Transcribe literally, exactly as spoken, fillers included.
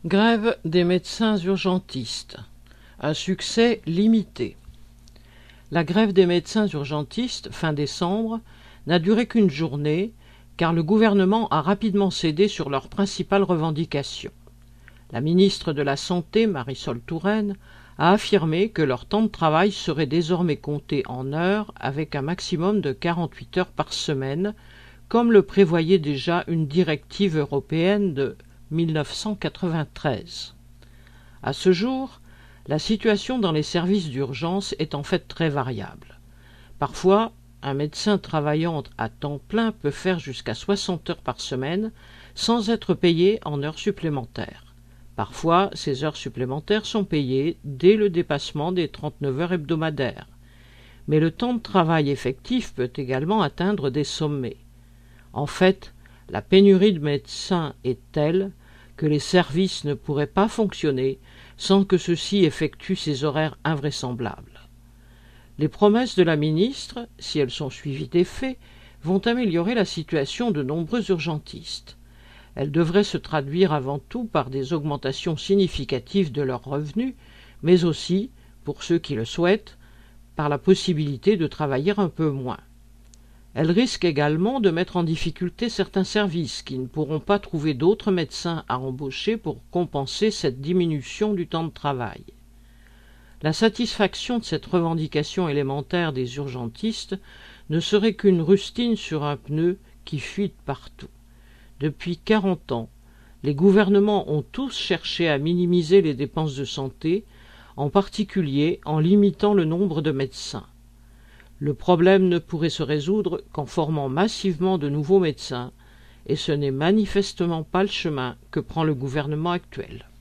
Grève des médecins urgentistes. Un succès limité. La grève des médecins urgentistes, fin décembre, n'a duré qu'une journée, car le gouvernement a rapidement cédé sur leurs principales revendications. La ministre de la Santé, Marisol Touraine, a affirmé que leur temps de travail serait désormais compté en heures avec un maximum de quarante-huit heures par semaine, comme le prévoyait déjà une directive européenne de mille neuf cent quatre-vingt-treize. À ce jour, la situation dans les services d'urgence est en fait très variable. Parfois, un médecin travaillant à temps plein peut faire jusqu'à soixante heures par semaine sans être payé en heures supplémentaires. Parfois, ces heures supplémentaires sont payées dès le dépassement des trente-neuf heures hebdomadaires. Mais le temps de travail effectif peut également atteindre des sommets. En fait, la pénurie de médecins est telle que les services ne pourraient pas fonctionner sans que ceux-ci effectuent ces horaires invraisemblables. Les promesses de la ministre, si elles sont suivies d'effet, vont améliorer la situation de nombreux urgentistes. Elles devraient se traduire avant tout par des augmentations significatives de leurs revenus, mais aussi, pour ceux qui le souhaitent, par la possibilité de travailler un peu moins. Elle risque également de mettre en difficulté certains services qui ne pourront pas trouver d'autres médecins à embaucher pour compenser cette diminution du temps de travail. La satisfaction de cette revendication élémentaire des urgentistes ne serait qu'une rustine sur un pneu qui fuite partout. Depuis quarante ans, les gouvernements ont tous cherché à minimiser les dépenses de santé, en particulier en limitant le nombre de médecins. Le problème ne pourrait se résoudre qu'en formant massivement de nouveaux médecins, et ce n'est manifestement pas le chemin que prend le gouvernement actuel.